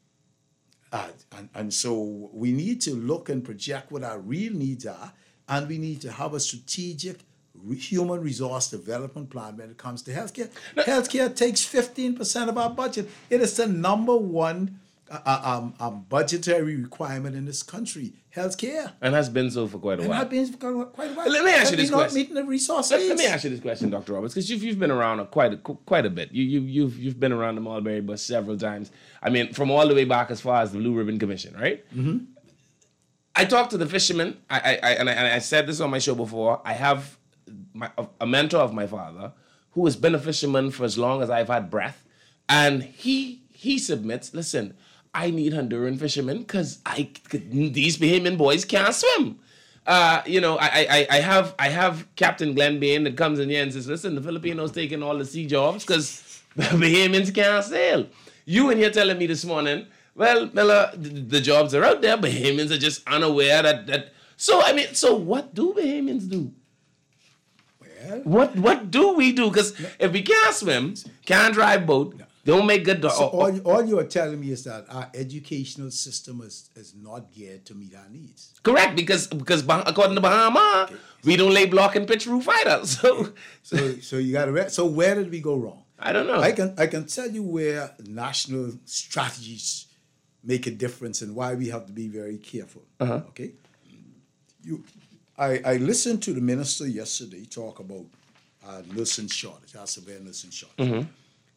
Speaker 5: Uh, and, and so we need to look and project what our real needs are, and we need to have a strategic re- human resource development plan when it comes to healthcare. Now, healthcare takes fifteen percent of our budget. It is the number one uh, um, um, budgetary requirement in this country, healthcare.
Speaker 4: And has been so for quite a
Speaker 5: and
Speaker 4: while.
Speaker 5: And has been for quite a while.
Speaker 4: Let me ask you this
Speaker 5: not
Speaker 4: question.
Speaker 5: Meeting the resource
Speaker 4: let,
Speaker 5: needs.
Speaker 4: let me ask you this question, Doctor Roberts, because you've, you've been around a quite a, quite a bit. You, you, you've you've been around the Mulberry Bus several times. I mean, from all the way back as far as the Blue Ribbon Commission, right? Mm-hmm. I talked to the fishermen, I, I, I, and I and I said this on my show before. I have my, a mentor of my father who has been a fisherman for as long as I've had breath, and he he submits, listen, I need Honduran fishermen because I these Bahamian boys can't swim. Uh, you know, I, I I have I have Captain Glenn Bain that comes in here and says, listen, the Filipinos taking all the sea jobs because Bahamians can't sail. You and you're telling me this morning, well, Miller, the, the jobs are out there. Bahamians are just unaware that that. So I mean, so what do Bahamians do? Well, what what do we do? Because if we can't swim, can't drive boat, no. don't make good. Do-
Speaker 5: so
Speaker 4: oh,
Speaker 5: all, all you are telling me is that our educational system is, is not geared to meet our needs.
Speaker 4: Correct, because because according to Bahama, okay. we don't lay block and pitch roof either. So
Speaker 5: so so you got to. Re- so where did we go wrong?
Speaker 4: I don't know.
Speaker 5: I can I can tell you where national strategies make a difference and why we have to be very careful. Uh-huh. Okay, you, I I listened to the minister yesterday talk about uh, nursing shortage, our severe nursing shortage. Mm-hmm.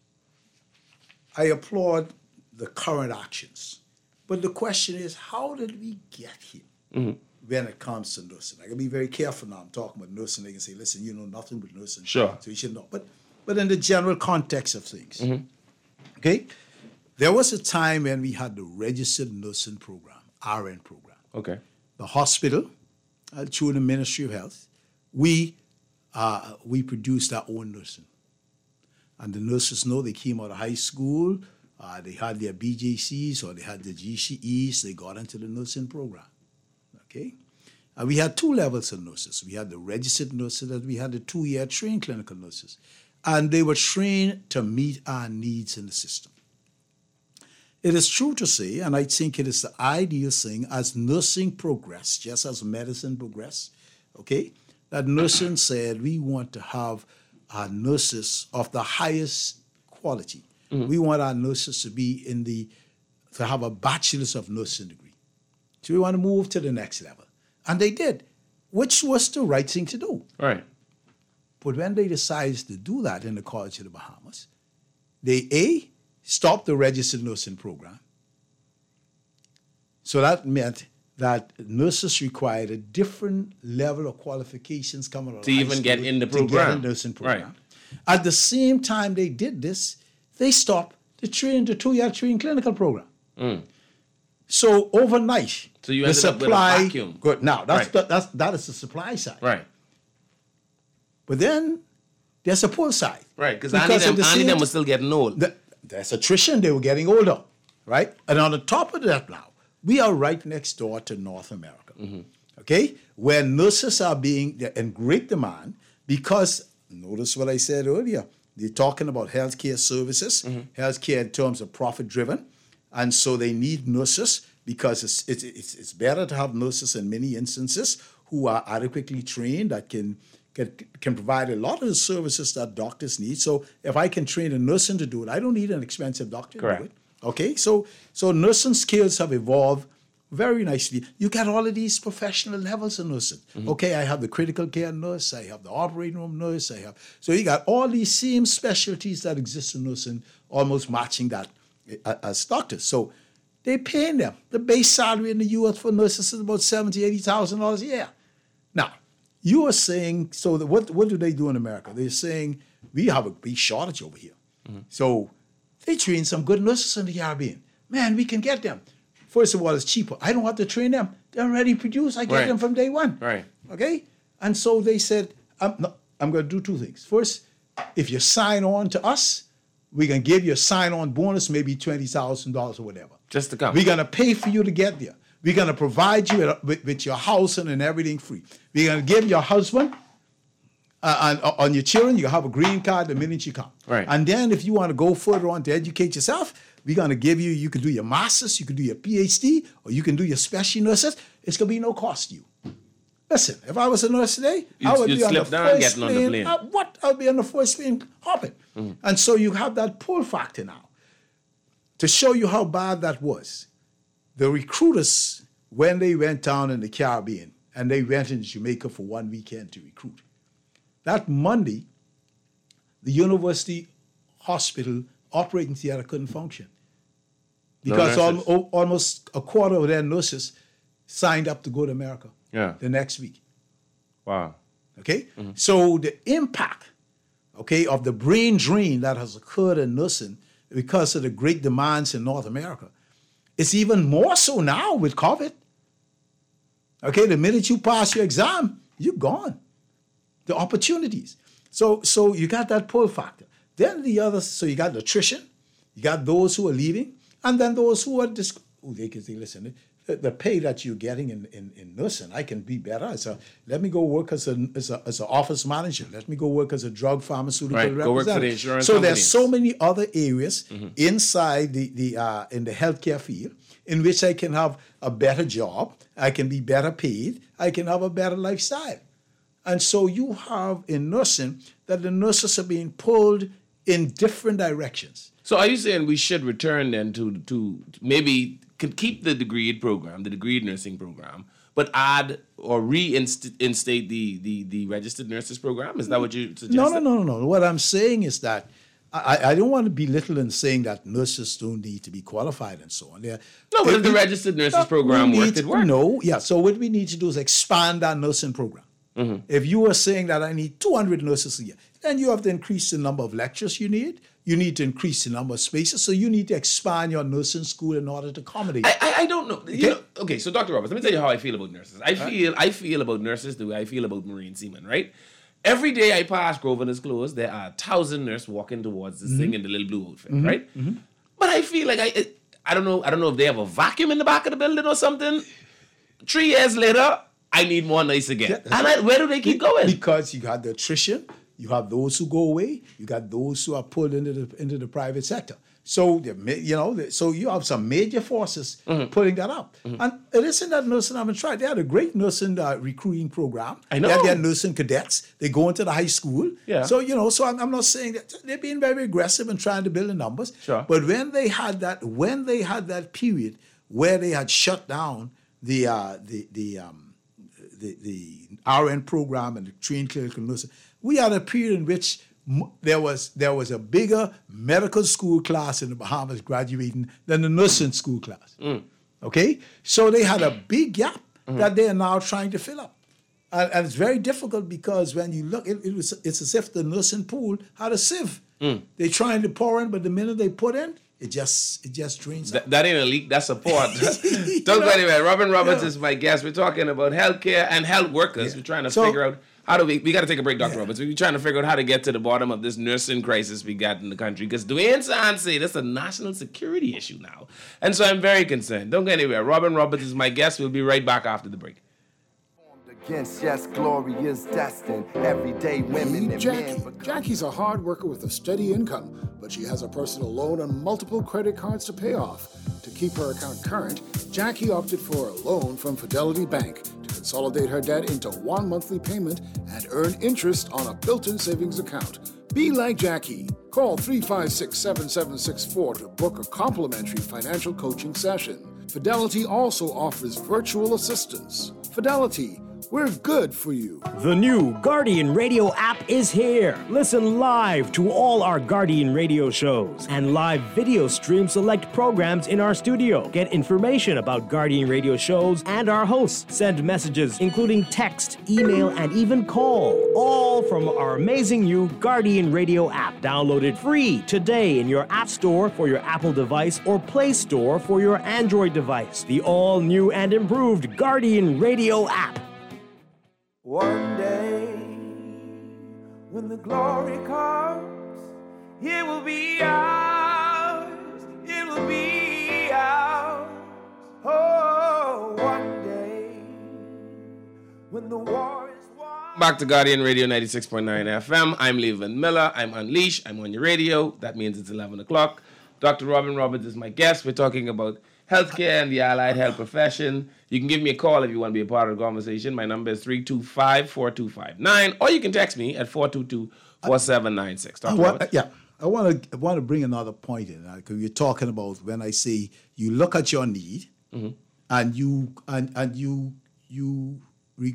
Speaker 5: I applaud the current actions, but the question is, how did we get here? Mm-hmm. When it comes to nursing, I can be very careful now. I'm talking about nursing. They can say, "Listen, you know nothing but nursing."
Speaker 4: Sure.
Speaker 5: So you should know, but. But in the general context of things, mm-hmm. okay, there was a time when we had the registered nursing program, R N program.
Speaker 4: Okay.
Speaker 5: The hospital, uh, through the Ministry of Health, we uh, we produced our own nursing. And the nurses know they came out of high school, uh, they had their B J Cs or they had the G C Es, they got into the nursing program, okay? And we had two levels of nurses. We had the registered nurses and we had the two-year trained clinical nurses. And they were trained to meet our needs in the system. It is true to say, and I think it is the ideal thing, as nursing progressed, just as medicine progressed, okay, that nursing said we want to have our nurses of the highest quality. Mm-hmm. We want our nurses to be in the, to have a bachelor's of nursing degree. So we want to move to the next level. And they did, which was the right thing to do.
Speaker 4: Right.
Speaker 5: But when they decided to do that in the College of the Bahamas, they, A, stopped the registered nursing program. So that meant that nurses required a different level of qualifications coming out of
Speaker 4: to
Speaker 5: high
Speaker 4: even
Speaker 5: school
Speaker 4: get in the
Speaker 5: to
Speaker 4: program.
Speaker 5: get in the nursing program.
Speaker 4: Right.
Speaker 5: At the same time they did this, they stopped the train, the two-year trained clinical program. Mm. So overnight,
Speaker 4: so you
Speaker 5: the
Speaker 4: ended
Speaker 5: supply,
Speaker 4: up with a vacuum.
Speaker 5: Good. Now that's
Speaker 4: right.
Speaker 5: the, that's that is the supply side.
Speaker 4: Right.
Speaker 5: But then there's a pull side.
Speaker 4: Right, because Andy them, the Andy them was still getting old.
Speaker 5: The, there's attrition, they were getting older, right? And on the top of that now, we are right next door to North America, mm-hmm. okay? Where nurses are being in great demand because, notice what I said earlier, they're talking about healthcare services, mm-hmm. healthcare in terms of profit-driven, and so they need nurses because it's, it's, it's, it's better to have nurses in many instances who are adequately trained that can Can, can provide a lot of the services that doctors need. So if I can train a nursing to do it, I don't need an expensive doctor
Speaker 4: Correct.
Speaker 5: to do it. Okay, so so nursing skills have evolved very nicely. You got all of these professional levels of nursing. Mm-hmm. Okay, I have the critical care nurse, I have the operating room nurse, I have so you got all these same specialties that exist in nursing, almost matching that as doctors. So they're paying them. The base salary in the U S for nurses is about seventy thousand dollars, eighty thousand dollars a year. Now, you are saying, so the, what what do they do in America? They're saying, we have a big shortage over here. Mm-hmm. So They train some good nurses in the Caribbean. Man, we can get them. First of all, it's cheaper. I don't have to train them. They're already produced. I get
Speaker 4: Right.
Speaker 5: them from day one.
Speaker 4: Right.
Speaker 5: Okay? And so they said, I'm, no, I'm going to do two things. First, if you sign on to us, we're going to give you a sign-on bonus, maybe twenty thousand dollars or whatever.
Speaker 4: Just to come.
Speaker 5: We're going to pay for you to get there. We're going to provide you with, with, with your housing and everything free. We're going to give your husband uh, and uh, on your children, you have a green card the minute you come.
Speaker 4: Right.
Speaker 5: And then if you want to go further on to educate yourself, we're going to give you, you can do your master's, you can do your P H D, or you can do your special nurses. It's going to be no cost to you. Listen, if I was a nurse today,
Speaker 4: You'd-
Speaker 5: I would
Speaker 4: you'd
Speaker 5: be on the
Speaker 4: slip down
Speaker 5: first
Speaker 4: getting on the
Speaker 5: plane.
Speaker 4: plane.
Speaker 5: Uh, what? I'll be on the first plane hopping.
Speaker 4: Mm-hmm.
Speaker 5: And so you have that pull factor now. To show you how bad that was, the recruiters, when they went down in the Caribbean, and they went into Jamaica for one weekend to recruit, that Monday, the university hospital operating theater couldn't function.
Speaker 4: No
Speaker 5: Because al-
Speaker 4: nurses.
Speaker 5: al- almost a quarter of their nurses signed up to go to America
Speaker 4: Yeah.
Speaker 5: the next week.
Speaker 4: Wow.
Speaker 5: Okay? So the impact, okay, of the brain drain that has occurred in nursing because of the great demands in North America is even more so now with COVID. Okay, the minute you pass your exam, you're gone. The opportunities. So, so you got that pull factor. Then the other, so you got attrition, you got those who are leaving, and then those who are just, oh, they can say, listen, the, the pay that you're getting in, in, in nursing, I can be better. So let me go work as a as a as an office manager. Let me go work as a drug pharmaceutical
Speaker 4: Right, go work for the
Speaker 5: representative.
Speaker 4: insurance
Speaker 5: So
Speaker 4: companies.
Speaker 5: there's so many other areas inside the the uh, in the healthcare field in which I can have a better job, I can be better paid, I can have a better lifestyle. And so you have in nursing that the nurses are being pulled in different directions.
Speaker 4: So are you saying we should return then to to maybe could keep the degreed program, the degreed nursing program, but add or reinstate the, the the registered nurses program? Is that what you suggest?
Speaker 5: No, no, no, no, no. What I'm saying is that I, I don't want to belittle in saying that nurses don't need to be qualified and so on. They're,
Speaker 4: No, but if the
Speaker 5: we-
Speaker 4: registered nurses
Speaker 5: no,
Speaker 4: program
Speaker 5: we
Speaker 4: worked,
Speaker 5: need-
Speaker 4: it worked.
Speaker 5: No, yeah. So what we need to do is expand that nursing program.
Speaker 4: Mm-hmm.
Speaker 5: If you are saying that I need two hundred nurses a year, then you have to increase the number of lectures you need. You need to increase the number of spaces. So you need to expand your nursing school in order to accommodate.
Speaker 4: I, I, I don't know. You know. Okay, so Doctor Roberts, let me tell you how I feel about nurses. I feel I feel about nurses the way I feel about Marine seamen, right? Every day I pass Grosvenor's Close, there are a thousand nurses walking towards this thing in the little blue outfit, right? But I feel like I I don't know I don't know if they have a vacuum in the back of the building or something. Three years later, I need more nice again.
Speaker 5: Yeah.
Speaker 4: And I, where do they keep going?
Speaker 5: Because you got the attrition, you have those who go away, you got those who are pulled into the into the private sector. So the ma- you know, the- so you have some major forces pulling that up. And it isn't that nursing haven't tried. They had a great nursing uh, recruiting program.
Speaker 4: I
Speaker 5: They had
Speaker 4: know.
Speaker 5: their nursing cadets. They go into the high school.
Speaker 4: Yeah.
Speaker 5: So you know, so I'm, I'm not saying that they're being very aggressive and trying to build the numbers.
Speaker 4: Sure.
Speaker 5: But when they had that, when they had that period where they had shut down the uh, the the um, the, the R N program and the trained clinical nurses, we had a period in which m- there was there was a bigger medical school class in the Bahamas graduating than the nursing school class. Okay? So they had a big gap that they are now trying to fill up. And, and it's very difficult because when you look, it, it was, it's as if the nursing pool had a sieve. They're trying to pour in, but the minute they put in, it just it just drains out.
Speaker 4: That, that ain't a leak, that's support.
Speaker 5: You
Speaker 4: Don't go
Speaker 5: know?
Speaker 4: anywhere. Robin Roberts
Speaker 5: Yeah.
Speaker 4: is my guest. We're talking about healthcare and health workers. We're trying to
Speaker 5: So-
Speaker 4: figure out how do we, we got to take a break, Doctor
Speaker 5: Yeah.
Speaker 4: Roberts. We're trying to figure out how to get to the bottom of this nursing crisis we got in the country. Because Dwayne Sands say that's a national security issue now. And so I'm very concerned. Don't go anywhere. Robin Roberts is my guest. We'll be right back after the break.
Speaker 3: Against, yes, glory is destined. Everyday women
Speaker 6: Meet
Speaker 3: and
Speaker 6: Jackie.
Speaker 3: men become
Speaker 6: Jackie's a hard worker with a steady income, but she has a personal loan and multiple credit cards to pay off. To keep her account current, Jackie opted for a loan from Fidelity Bank to consolidate her debt into one monthly payment and earn interest on a built-in savings account. Be like Jackie. Call three five six, seven seven six four to book a complimentary financial coaching session. Fidelity also offers virtual assistance. Fidelity, We're good for you.
Speaker 7: The new Guardian Radio app is here. Listen live to all our Guardian Radio shows and live video stream select programs in our studio. Get information about Guardian Radio shows and our hosts. Send messages, including text, email, and even call. All from our amazing new Guardian Radio app. Download it free today in your App Store for your Apple device or Play Store for your Android device. The all-new and improved Guardian Radio app.
Speaker 2: One day, when the glory comes, it will be ours, it will be ours. Oh, one day, when the war is won.
Speaker 4: Back to Guardian Radio ninety-six point nine F M. I'm Levan Miller. I'm Unleashed. I'm on your radio. That means it's eleven o'clock. Doctor Robin Roberts is my guest. We're talking about healthcare and the allied health profession. You can give me a call if you want to be a part of the conversation. My number is three two five, four two five nine, or you can text me at four two two, four seven nine six.
Speaker 5: I want, yeah, I want to I want to bring another point in, because you're talking about when I say you look at your need, mm-hmm. and you and and you you re,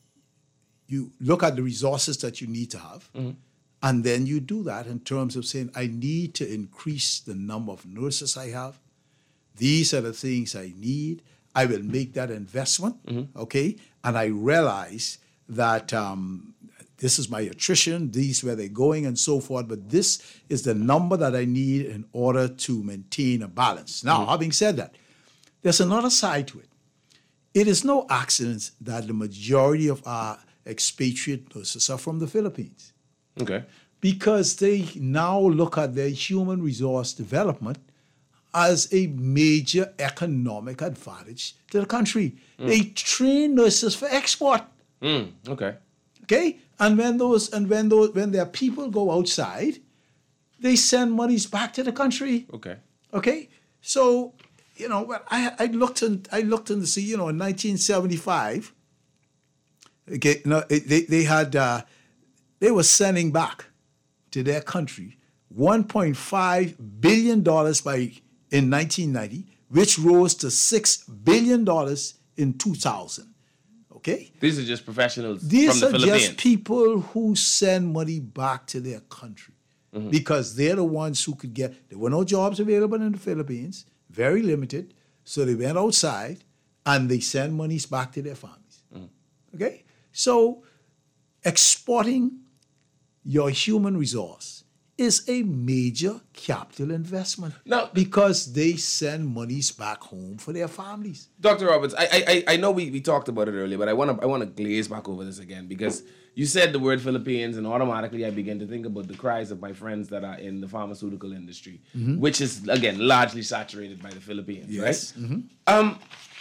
Speaker 5: you look at the resources that you need to have, mm-hmm. and then you do that in terms of saying, I need to increase the number of nurses I have. These are the things I need. I will make that investment, mm-hmm. okay? And I realize that um, this is my attrition, these where they're going and so forth, but this is the number that I need in order to maintain a balance. Now, mm-hmm. having said that, there's another side to it. It is no accident that the majority of our expatriate nurses are from the Philippines.
Speaker 4: Okay.
Speaker 5: Because they now look at their human resource development as a major economic advantage to the country. Mm. They train nurses for export.
Speaker 4: Mm. Okay.
Speaker 5: Okay? And when those and when those when their people go outside, they send monies back to the country.
Speaker 4: Okay.
Speaker 5: Okay? So, you know, I I looked and I looked and see, you know, in nineteen seventy-five, okay, you know, they they had uh, they were sending back to their country one point five billion dollars by in nineteen ninety, which rose to six billion dollars in two thousand. Okay?
Speaker 4: These are just professionals
Speaker 5: These
Speaker 4: from the Philippines.
Speaker 5: These are just people who send money back to their country, mm-hmm. because they're the ones who could get, there were no jobs available in the Philippines, very limited, so they went outside and they send monies back to their families. Mm-hmm. Okay? So exporting your human resource is a major capital investment,
Speaker 4: now,
Speaker 5: because they send monies back home for their families.
Speaker 4: Doctor Roberts, I I I know we, we talked about it earlier, but I want to I want to glaze back over this again, because you said the word Philippines, and automatically I begin to think about the cries of my friends that are in the pharmaceutical industry, mm-hmm. which is again largely saturated by the Philippines,
Speaker 5: yes.
Speaker 4: right?
Speaker 5: Mm-hmm.
Speaker 4: Um,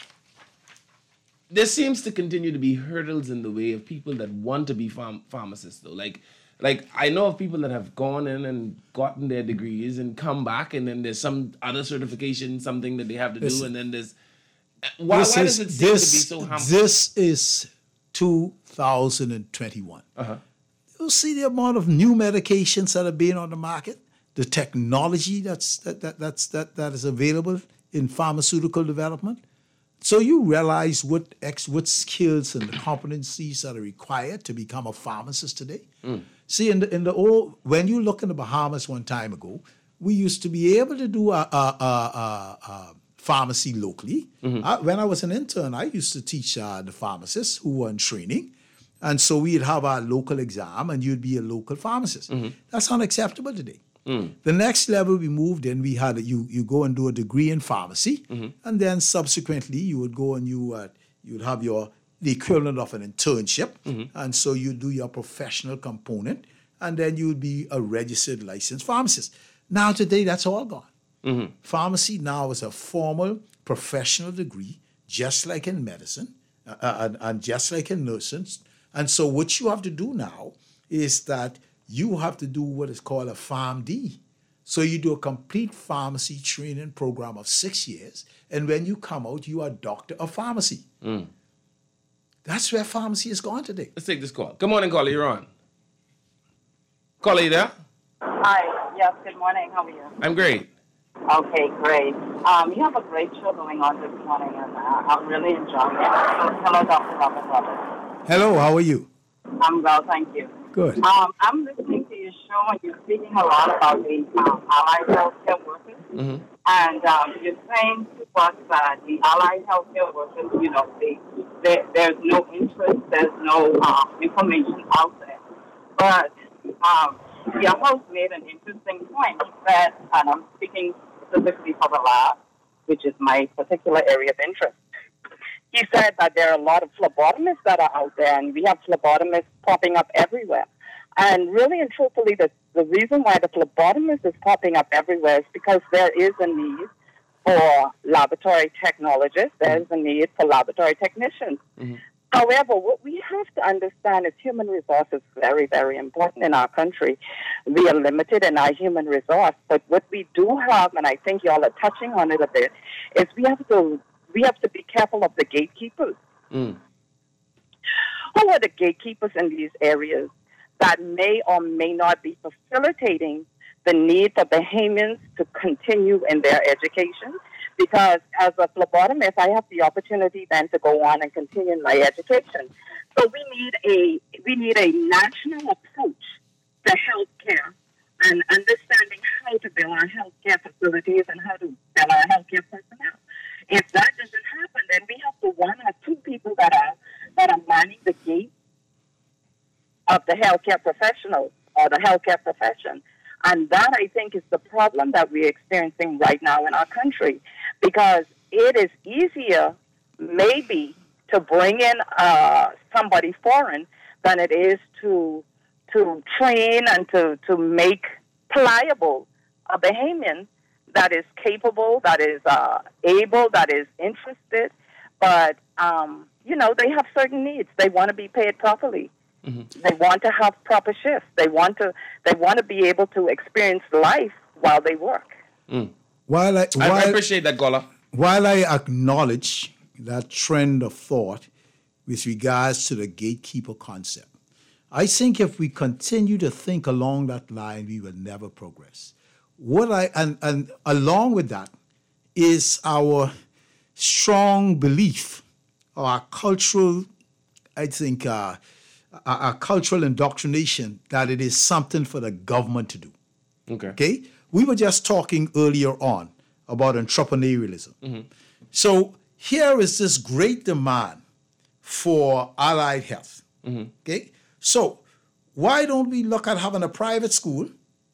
Speaker 4: there seems to continue to be hurdles in the way of people that want to be pharm- pharmacists, though, like. Like, I know of people that have gone in and gotten their degrees and come back, and then there's some other certification, something that they have to do, this, and then there's... Why, why does it seem
Speaker 5: this,
Speaker 4: to be so harmful?
Speaker 5: This is two thousand twenty-one.
Speaker 4: Uh-huh.
Speaker 5: You'll see the amount of new medications that are being on the market, the technology that's that, that, that's, that, that is available in pharmaceutical development. So you realize what ex, what skills and the competencies that are required to become a pharmacist today. Mm. See, in the in the old, when you look in the Bahamas one time ago, we used to be able to do a, a, a, a, a pharmacy locally. Mm-hmm. I, when I was an intern, I used to teach uh, the pharmacists who were in training, and so we'd have our local exam, and you'd be a local pharmacist. Mm-hmm. That's unacceptable today. Mm. The next level we moved in, we had you you go and do a degree in pharmacy, mm-hmm. and then subsequently you would go and you uh, you would have your the equivalent of an internship, mm-hmm. and so you do your professional component, and then you would be a registered licensed pharmacist. Now today that's all gone. Mm-hmm. Pharmacy now is a formal professional degree, just like in medicine, uh, and, and just like in nursing. And so what you have to do now is that you have to do what is called a PharmD. So you do a complete pharmacy training program of six years, and when you come out, you are a doctor of pharmacy. Mm. That's where pharmacy is going today.
Speaker 4: Let's take this call. Good morning, caller. You're on. Caller, you there?
Speaker 8: Hi. Yes, good morning. How are you?
Speaker 4: I'm great.
Speaker 8: Okay, great. Um, you have a great show going on this morning, and uh, I'm really enjoying it. So hello, Doctor Robin Roberts.
Speaker 5: Hello, how are you?
Speaker 8: I'm well, thank you.
Speaker 5: Good.
Speaker 8: Um, I'm listening to your show and you're speaking a lot about the um, allied healthcare workers.
Speaker 4: Mm-hmm.
Speaker 8: And um, you're saying to us that the allied healthcare workers, you know, they, they, there's no interest, there's no uh, information out there. But um, your host made an interesting point. He said, and I'm speaking specifically for the lab, which is my particular area of interest. He said that there are a lot of phlebotomists that are out there, and we have phlebotomists popping up everywhere. And really and truthfully, the, the reason why the phlebotomist is popping up everywhere is because there is a need for laboratory technologists, there is a need for laboratory technicians. Mm-hmm. However, what we have to understand is human resource is very, very important in our country. We are limited in our human resource, but what we do have, and I think y'all are touching on it a bit, is we have to we have to be careful of the gatekeepers. Mm. Who are the gatekeepers in these areas that may or may not be facilitating the need for Bahamians to continue in their education? Because as a phlebotomist, I have the opportunity then to go on and continue in my education. So we need a we need a national approach to healthcare and understanding how to build our healthcare facilities and how to build our healthcare personnel. If that doesn't happen, then we have to one or two people that are that are manning the gate of the healthcare professionals or the healthcare profession. And that, I think, is the problem that we're experiencing right now in our country, because it is easier, maybe, to bring in uh, somebody foreign than it is to to train and to, to make pliable a Bahamian that is capable, that is uh, able, that is interested. But, um, you know, they have certain needs. They want to be paid properly. Mm-hmm. They want to have proper shifts. They want to they want to be able to experience life while they work.
Speaker 4: Mm.
Speaker 5: While I, while,
Speaker 4: I appreciate that, Gola.
Speaker 5: While I acknowledge that trend of thought with regards to the gatekeeper concept, I think if we continue to think along that line, we will never progress. What I and, and along with that is our strong belief, our cultural, I think, uh, our cultural indoctrination that it is something for the government to do.
Speaker 4: Okay.
Speaker 5: Okay? We were just talking earlier on about entrepreneurialism. Mm-hmm. So here is this great demand for allied health. Mm-hmm. Okay? So why don't we look at having a private school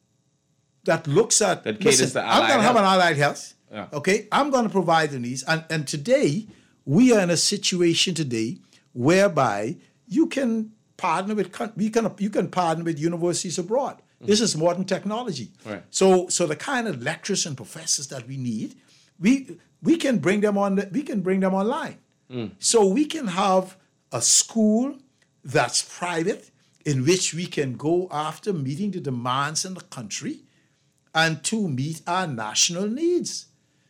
Speaker 5: that looks at,
Speaker 4: that caters
Speaker 5: listen,
Speaker 4: to allied
Speaker 5: I'm going to have an allied health.
Speaker 4: Yeah.
Speaker 5: Okay? I'm going to provide the needs. And, and today, we are in a situation today whereby you can partner with, you can, you can partner with universities abroad. Mm-hmm. This is modern technology.
Speaker 4: Right.
Speaker 5: So, so the kind of lecturers and professors that we need, we we can bring them on. We can bring them online. Mm. So we can have a school that's private in which we can go after meeting the demands in the country and to meet our national needs.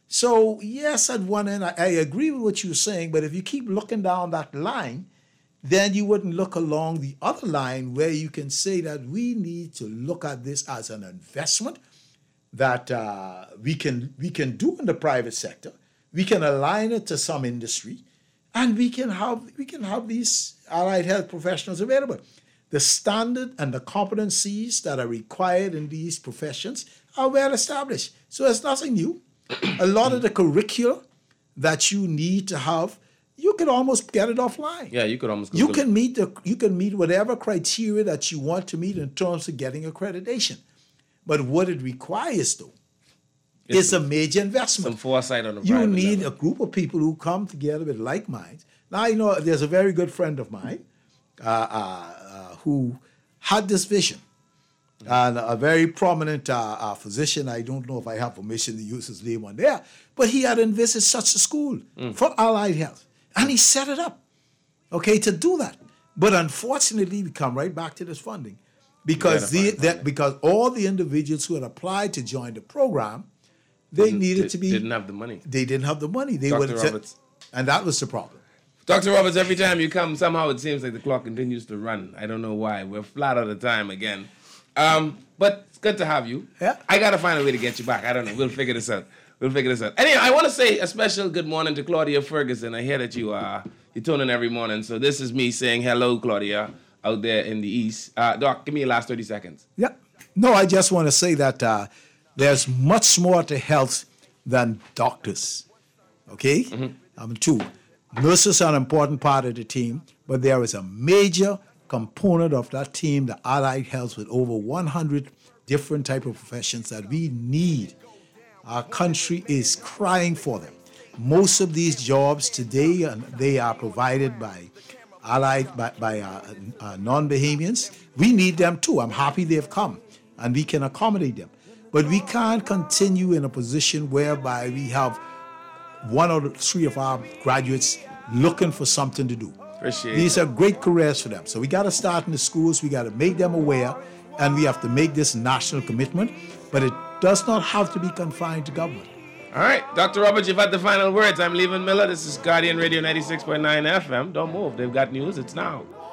Speaker 5: So yes, at one end I, I agree with what you're saying, but if you keep looking down that line, then you wouldn't look along the other line where you can say that we need to look at this as an investment that uh, we can we can do in the private sector. We can align it to some industry, and we can have we can have these allied health professionals available. The standard and the competencies that are required in these professions are well established. So it's nothing new. A lot of the curricula that you need to have, you can almost get it offline.
Speaker 4: Yeah, you could almost.
Speaker 5: You can meet the you can meet whatever criteria that you want to meet in terms of getting accreditation. But what it requires, though, it's is some, a major investment.
Speaker 4: Some foresight on the
Speaker 5: You
Speaker 4: private
Speaker 5: need
Speaker 4: level.
Speaker 5: a group of people who come together with like minds. Now, you know, there's a very good friend of mine uh, uh, uh, who had this vision. Mm-hmm. And a very prominent uh, uh, physician, I don't know if I have permission to use his name on there, but he had envisaged such a school mm. for allied health. And he set it up, okay, to do that. But unfortunately, we come right back to this funding. Because the, that, because all the individuals who had applied to join the program, they
Speaker 4: didn't,
Speaker 5: needed
Speaker 4: did,
Speaker 5: to be...
Speaker 4: Didn't have the money.
Speaker 5: They didn't have the money. They
Speaker 4: Doctor
Speaker 5: would
Speaker 4: Roberts.
Speaker 5: And that was the problem.
Speaker 4: Doctor Roberts, every time you come, somehow it seems like the clock continues to run. I don't know why. We're flat out of time again. Um, but it's good to have you.
Speaker 5: Yeah.
Speaker 4: I got to find a way to get you back. I don't know. We'll figure this out. We'll figure this out. Anyway, I want to say a special good morning to Claudia Ferguson. I hear that you uh, You tune in every morning. So this is me saying hello, Claudia, out there in the East. Uh, Doc, give me your last thirty seconds.
Speaker 5: Yeah. No, I just want to say that uh, there's much more to health than doctors. Okay? Mm-hmm. Um, two, nurses are an important part of the team, but there is a major component of that team, the allied health, with over one hundred different type of professions that we need. Our country is crying for them. Most of these jobs today, uh, they are provided by allied by, by uh, uh, non-Bahamians. We need them too. I'm happy they've come, and we can accommodate them. But we can't continue in a position whereby we have one or three of our graduates looking for something to do.
Speaker 4: Appreciate
Speaker 5: These
Speaker 4: it.
Speaker 5: are great careers for them. So we got to start in the schools. We got to make them aware, and we have to make this national commitment. But it does not have to be confined to government.
Speaker 4: All right, Doctor Roberts, you've had the final words. I'm Levan Miller. This is Guardian Radio ninety-six point nine F M. Don't move. They've got news. It's now.